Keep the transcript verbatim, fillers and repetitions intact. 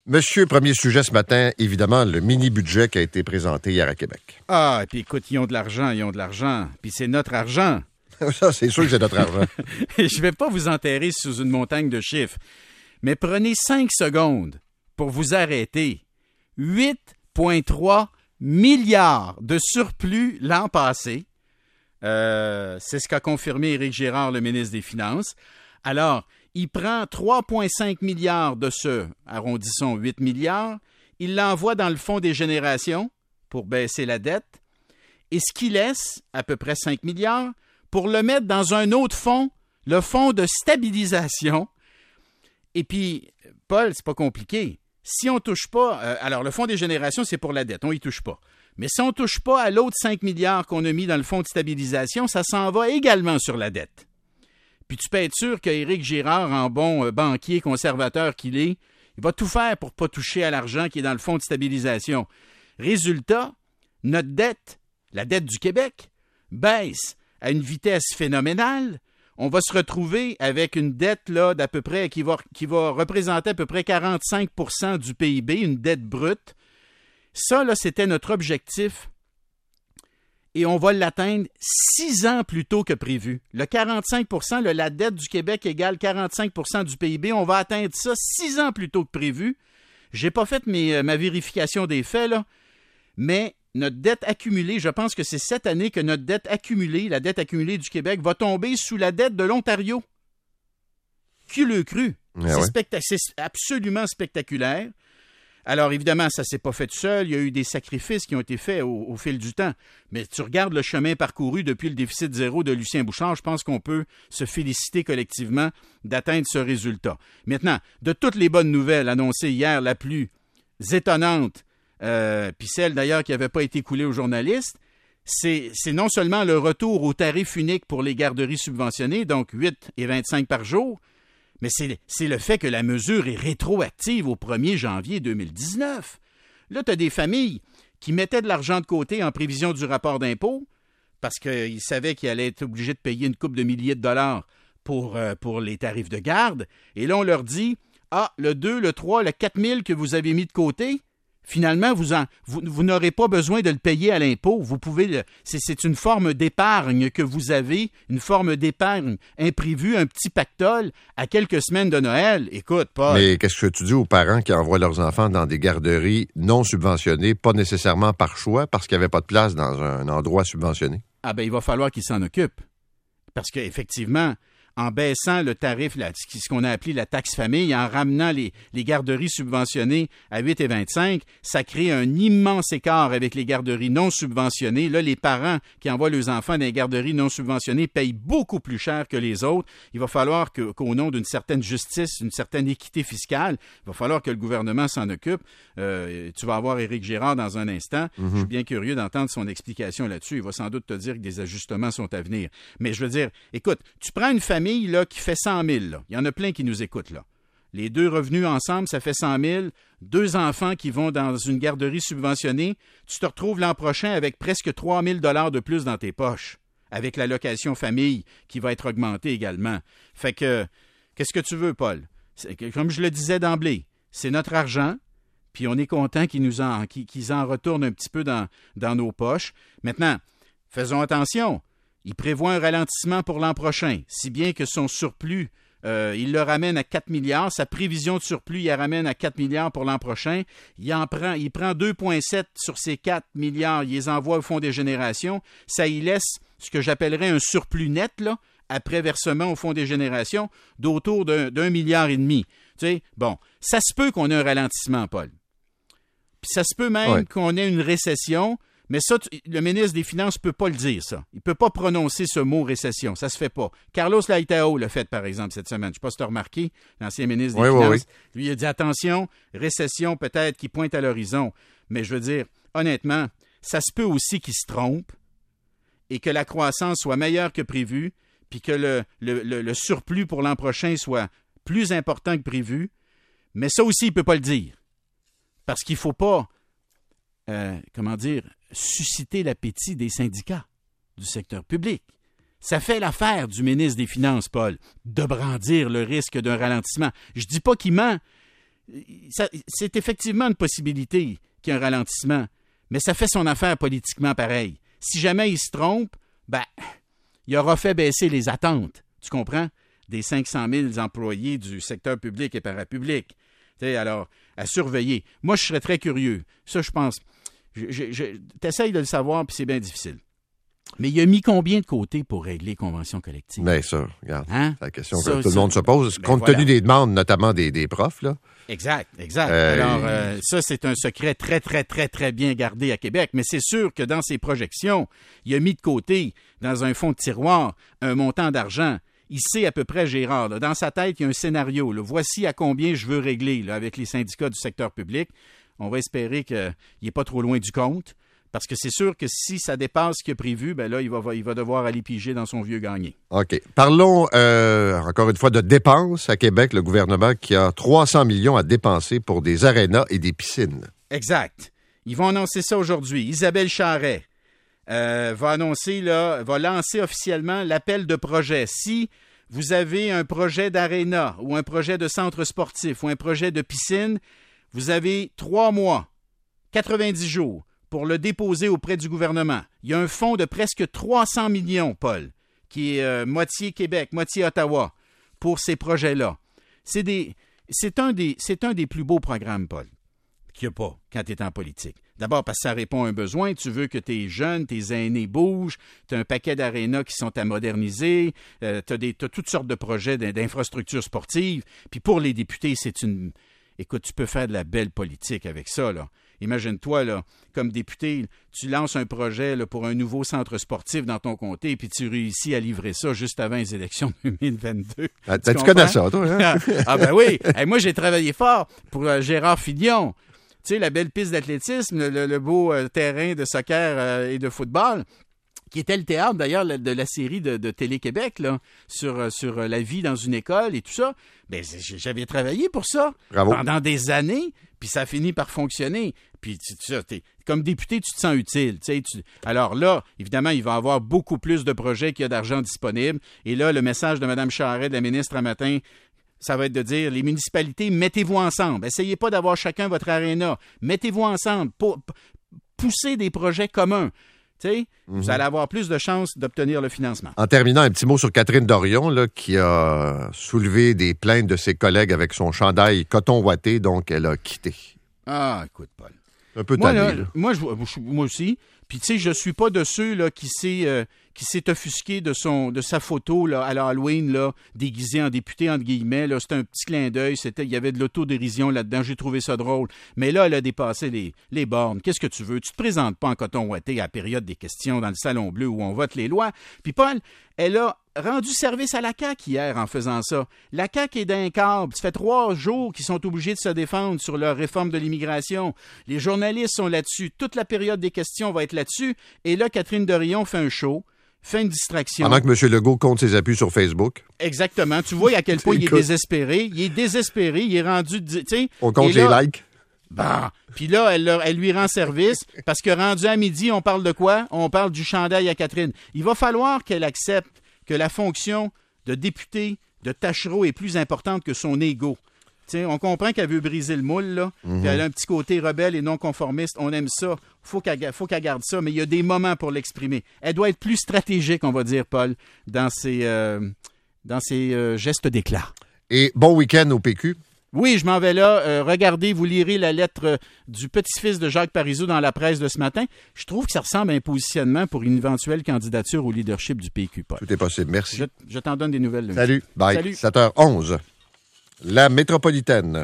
Monsieur, premier sujet ce matin, évidemment, le mini-budget qui a été présenté hier à Québec. Ah, puis écoute, ils ont de l'argent, ils ont de l'argent. Puis c'est notre argent. Ça, c'est sûr que c'est notre argent. Je vais pas vous enterrer sous une montagne de chiffres, mais prenez cinq secondes pour vous arrêter. huit virgule trois milliards de surplus l'an passé. Euh, c'est ce qu'a confirmé Éric Girard, le ministre des Finances. Alors, il prend trois virgule cinq milliards de ce, arrondissons huit milliards, il l'envoie dans le fonds des générations pour baisser la dette, et ce qu'il laisse, à peu près cinq milliards, pour le mettre dans un autre fonds, le fonds de stabilisation. Et puis, Paul, c'est pas compliqué. Si on ne touche pas... Euh, alors, le fonds des générations, c'est pour la dette, on y touche pas. Mais si on ne touche pas à l'autre cinq milliards qu'on a mis dans le fonds de stabilisation, ça s'en va également sur la dette. Puis tu peux être sûr qu'Éric Girard, en bon euh, banquier conservateur qu'il est, il va tout faire pour ne pas toucher à l'argent qui est dans le fonds de stabilisation. Résultat, notre dette, la dette du Québec, baisse à une vitesse phénoménale. On va se retrouver avec une dette là, d'à peu près qui va, qui va représenter à peu près quarante-cinq pour cent du P I B, une dette brute. Ça, là, c'était notre objectif et on va l'atteindre six ans plus tôt que prévu. Le quarante-cinq pour cent, là, la dette du Québec égale quarante-cinq pour cent du P I B. On va atteindre ça six ans plus tôt que prévu. Je n'ai pas fait mes, ma vérification des faits, là, mais notre dette accumulée, je pense que c'est cette année que notre dette accumulée, la dette accumulée du Québec, va tomber sous la dette de l'Ontario. Qui l'eût cru? Ah c'est, ouais. spectac- c'est absolument spectaculaire. Alors, évidemment, ça ne s'est pas fait tout seul. Il y a eu des sacrifices qui ont été faits au, au fil du temps. Mais tu regardes le chemin parcouru depuis le déficit zéro de Lucien Bouchard, je pense qu'on peut se féliciter collectivement d'atteindre ce résultat. Maintenant, de toutes les bonnes nouvelles annoncées hier, la plus étonnante, euh, puis celle d'ailleurs qui n'avait pas été coulée aux journalistes, c'est, c'est non seulement le retour au tarif unique pour les garderies subventionnées, donc huit et vingt-cinq par jour, mais c'est, c'est le fait que la mesure est rétroactive au premier janvier deux mille dix-neuf. Là, tu as des familles qui mettaient de l'argent de côté en prévision du rapport d'impôt parce qu'ils savaient qu'ils allaient être obligés de payer une couple de milliers de dollars pour, euh, pour les tarifs de garde. Et là, on leur dit, ah, le deux, le trois, le quatre mille que vous avez mis de côté, finalement, vous, en, vous, vous n'aurez pas besoin de le payer à l'impôt. Vous pouvez le, c'est, c'est une forme d'épargne que vous avez, une forme d'épargne imprévue, un petit pactole à quelques semaines de Noël. Écoute, Paul. Mais qu'est-ce que tu dis aux parents qui envoient leurs enfants dans des garderies non subventionnées, pas nécessairement par choix, parce qu'il n'y avait pas de place dans un endroit subventionné? Ah ben, il va falloir qu'ils s'en occupent. Parce qu'effectivement, en baissant le tarif, la, ce qu'on a appelé la taxe famille, en ramenant les, les garderies subventionnées à huit et vingt-cinq, ça crée un immense écart avec les garderies non subventionnées. Là, les parents qui envoient leurs enfants dans les garderies non subventionnées payent beaucoup plus cher que les autres. Il va falloir que, qu'au nom d'une certaine justice, d'une certaine équité fiscale, il va falloir que le gouvernement s'en occupe. Euh, tu vas avoir Éric Girard dans un instant. Mm-hmm. Je suis bien curieux d'entendre son explication là-dessus. Il va sans doute te dire que des ajustements sont à venir. Mais je veux dire, écoute, tu prends une famille là, qui fait cent mille. Là. Il y en a plein qui nous écoutent. Là. Les deux revenus ensemble, ça fait cent mille. Deux enfants qui vont dans une garderie subventionnée, tu te retrouves l'an prochain avec presque trois mille dollars de plus dans tes poches, avec l'allocation famille qui va être augmentée également. Fait que, qu'est-ce que tu veux, Paul? C'est, comme je le disais d'emblée, c'est notre argent, puis on est content qu'ils nous en, qu'ils, qu'ils en retournent un petit peu dans, dans nos poches. Maintenant, faisons attention. Il prévoit un ralentissement pour l'an prochain, si bien que son surplus, euh, il le ramène à quatre milliards. Sa prévision de surplus, il la ramène à quatre milliards pour l'an prochain. Il en prend, il prend deux virgule sept sur ces quatre milliards, il les envoie au Fonds des générations. Ça y laisse ce que j'appellerais un surplus net, là, après versement au Fonds des générations, d'autour d'un, d'un milliard et demi. Tu sais, bon, ça se peut qu'on ait un ralentissement, Paul. Puis ça se peut même ouais. qu'on ait une récession. Mais ça, le ministre des Finances ne peut pas le dire, ça. Il ne peut pas prononcer ce mot récession. Ça ne se fait pas. Carlos Laitao l'a fait, par exemple, cette semaine. Je ne sais pas si tu as remarqué, l'ancien ministre des oui, Finances. Oui, oui. Lui, il a dit, attention, récession peut-être qui pointe à l'horizon. Mais je veux dire, honnêtement, ça se peut aussi qu'il se trompe et que la croissance soit meilleure que prévu, puis que le, le, le, le surplus pour l'an prochain soit plus important que prévu. Mais ça aussi, il ne peut pas le dire. Parce qu'il ne faut pas, euh, comment dire, susciter l'appétit des syndicats du secteur public. Ça fait l'affaire du ministre des Finances, Paul, de brandir le risque d'un ralentissement. Je ne dis pas qu'il ment. ça, c'est effectivement une possibilité qu'il y ait un ralentissement, mais ça fait son affaire politiquement pareil. Si jamais il se trompe, ben, il aura fait baisser les attentes, tu comprends, des cinq cent mille employés du secteur public et parapublic. T'sais, alors, à surveiller. Moi, je serais très curieux. Ça, je pense, je, je, je, t'essayes de le savoir, puis c'est bien difficile. Mais il a mis combien de côté pour régler les conventions collectives? Bien ça, regarde, hein? C'est la question ça, que tout ça, le monde se pose, ben compte voilà. tenu des demandes, notamment des, des profs, là. Exact, exact. Euh, Alors, euh, ça, c'est un secret très, très, très, très bien gardé à Québec. Mais c'est sûr que dans ses projections, il a mis de côté, dans un fond de tiroir, un montant d'argent. Il sait à peu près, Gérard, là, dans sa tête, il y a un scénario. Là. Voici à combien je veux régler là, avec les syndicats du secteur public. On va espérer qu'il n'est pas trop loin du compte. Parce que c'est sûr que si ça dépasse ce qu'il a prévu, ben là, il va, il va devoir aller piger dans son vieux gagné. OK. Parlons, euh, encore une fois, de dépenses à Québec. Le gouvernement qui a trois cents millions à dépenser pour des arénas et des piscines. Exact. Ils vont annoncer ça aujourd'hui. Isabelle Charret euh, va annoncer, là, va lancer officiellement l'appel de projet. Si vous avez un projet d'aréna ou un projet de centre sportif ou un projet de piscine, vous avez trois mois, quatre-vingt-dix jours, pour le déposer auprès du gouvernement. Il y a un fonds de presque trois cents millions, Paul, qui est euh, moitié Québec, moitié Ottawa, pour ces projets-là. C'est, des, c'est, un des, c'est un des plus beaux programmes, Paul, qu'il n'y a pas quand tu es en politique. D'abord parce que ça répond à un besoin. Tu veux que tes jeunes, tes aînés bougent. Tu as un paquet d'arénas qui sont à moderniser. Euh, tu as toutes sortes de projets d'infrastructures sportives. Puis pour les députés, c'est une... Écoute, tu peux faire de la belle politique avec ça, là. Imagine-toi, là, comme député, tu lances un projet là, pour un nouveau centre sportif dans ton comté, puis tu réussis à livrer ça juste avant les élections deux mille vingt-deux. Ah, tu, tu connais ça, toi, hein? Ah ben oui! Hey, moi, j'ai travaillé fort pour euh, Gérard Filion. Tu sais, la belle piste d'athlétisme, le, le beau euh, terrain de soccer euh, et de football, qui était le théâtre, d'ailleurs, de la série de, de Télé-Québec, là, sur, sur la vie dans une école et tout ça. Bien, j'avais travaillé pour ça Bravo. Pendant des années, puis ça a fini par fonctionner. Puis, tu, tu, t'es, comme député, tu te sens utile. Tu sais, tu... Alors là, évidemment, il va y avoir beaucoup plus de projets qu'il y a d'argent disponible. Et là, le message de Mme Charret, de la ministre, un matin, ça va être de dire, les municipalités, mettez-vous ensemble. Essayez pas d'avoir chacun votre aréna. Mettez-vous ensemble. Pour, poussez des projets communs. Tu sais, mm-hmm. Vous allez avoir plus de chances d'obtenir le financement. En terminant, un petit mot sur Catherine Dorion, là, qui a soulevé des plaintes de ses collègues avec son chandail coton ouaté, donc elle a quitté. Ah, écoute, Paul. Un peu moi, tanné, là, là. Moi, je, moi aussi. Puis, tu sais, je suis pas de ceux là, qui s'est euh, qui s'est offusqué de son de sa photo là, à l'Halloween, là, déguisé en député, entre guillemets. Là, c'était un petit clin d'œil. C'était, il y avait de l'autodérision là-dedans. J'ai trouvé ça drôle. Mais là, elle a dépassé les, les bornes. Qu'est-ce que tu veux? Tu te présentes pas en coton ouaté à la période des questions dans le Salon Bleu où on vote les lois. Puis, Paul, elle a rendu service à la C A Q hier en faisant ça. La C A Q est d'un câble. Ça fait trois jours qu'ils sont obligés de se défendre sur leur réforme de l'immigration. Les journalistes sont là-dessus. Toute la période des questions va être là-dessus. Et là, Catherine Dorion fait un show, fait une distraction. Pendant que M. Legault compte ses appuis sur Facebook. Exactement. Tu vois à quel point il est désespéré. Il est désespéré. Il est rendu... Tu sais, on compte là, les likes. Bah, puis là, elle, elle lui rend service parce que rendu à midi, on parle de quoi? On parle du chandail à Catherine. Il va falloir qu'elle accepte que la fonction de député de Tachereau est plus importante que son ego. T'sais, on comprend qu'elle veut briser le moule, là, mm-hmm. Puis elle a un petit côté rebelle et non conformiste. On aime ça. Faut qu'elle, faut qu'elle garde ça, mais il y a des moments pour l'exprimer. Elle doit être plus stratégique, on va dire, Paul, dans ses, euh, dans ses euh, gestes d'éclat. Et bon week-end au P Q. Oui, je m'en vais là. Euh, regardez, vous lirez la lettre euh, du petit-fils de Jacques Parizeau dans la presse de ce matin. Je trouve que ça ressemble à un positionnement pour une éventuelle candidature au leadership du P Q, Paul. Tout est possible. Merci. Je, je t'en donne des nouvelles. Salut. Bye. Salut. sept heures onze. La métropolitaine.